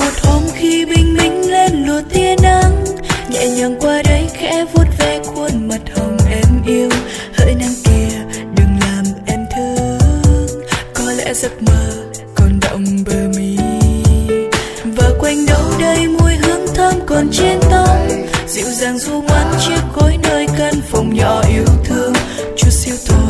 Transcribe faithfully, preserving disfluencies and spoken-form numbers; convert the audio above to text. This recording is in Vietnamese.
một hôm khi bình minh lên lùa tia nắng, nhẹ nhàng qua đây khẽ vuốt ve khuôn mặt hồng em yêu. Hỡi nắng kia đừng làm em thương, có lẽ giấc mơ còn đọng bờ mi. Và quanh đâu đây mùi hương thơm còn trên tóc, dịu dàng ru ngoắt chiếc gối nơi căn phòng nhỏ yêu thương. Chút xíu thôi